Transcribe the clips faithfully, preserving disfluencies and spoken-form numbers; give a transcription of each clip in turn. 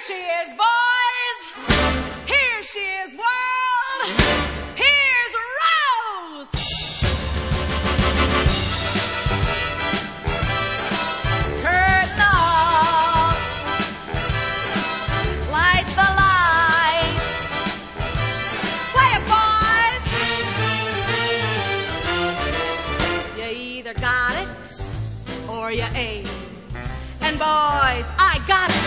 she is, boys. Here she is, world. Here's Rose. Curtain off. Light the lights. Play it, boys. You either got it or you ain't. And boys, I got it.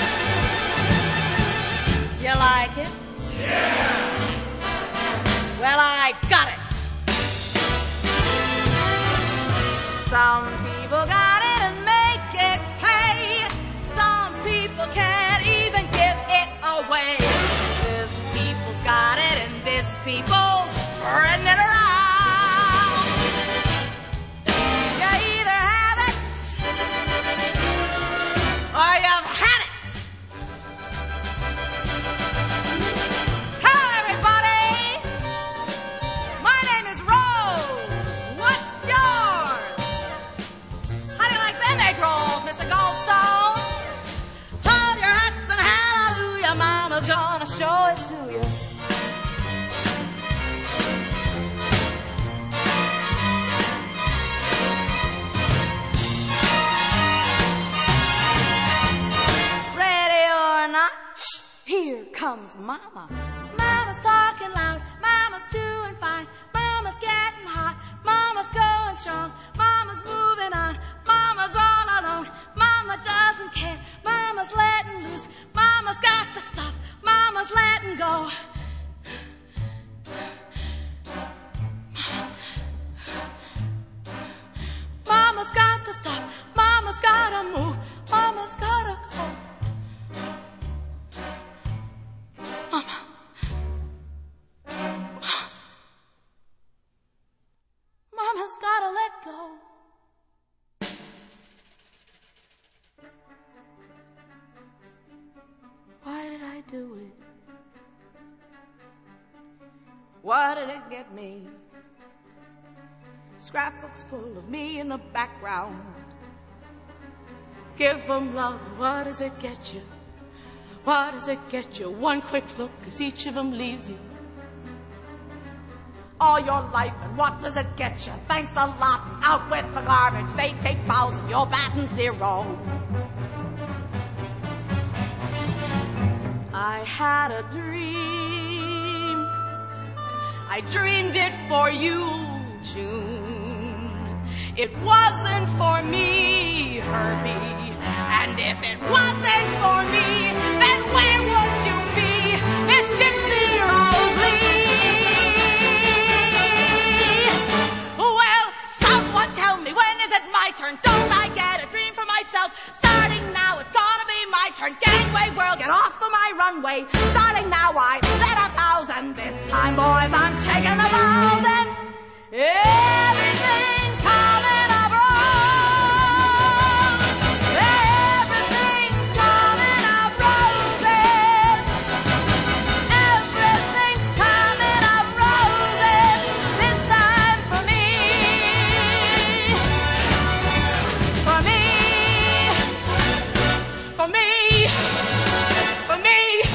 You like it? Yeah. Well, I got it. Some people got it and make it pay. Some people can't even give it away. This people's got it and this people's spreading it around. You either have it or you've had it. Hello, everybody. My name is Rose. What's yours? How do you like them egg rolls, Mister Goldstone? Hold your hats and hallelujah, Mama's gonna show it to you. Here comes Mama. Mama's talking loud. Mama's doing fine. Mama's getting hot. Mama's going strong. Mama's moving on. Mama's all alone. Mama doesn't care. Mama's letting loose. Mama's got the stuff. Mama's letting go. Mama's got the stuff. Mama's gotta move. Mama's gotta go. Mama. Mama's gotta let go. Why did I do it? What did it get me? Scrapbooks full of me in the background. Give them love, what does it get you? What does it get you? One quick look, 'cause each of them leaves you all your life. And what does it get you? Thanks a lot. Out with the garbage. They take bows and you're batting zero. I had a dream. I dreamed it for you, June. It wasn't for me, Herbie. And if it wasn't for me, then where would you be, Miss Gypsy Rose Lee? Well, someone tell me, when is it my turn? Don't I get a dream for myself? Starting now, it's gonna be my turn. Gangway world, get off of my runway. Starting now, I bet a thousand. This time, boys, I'm taking the vows and everything's coming up wrong. For me,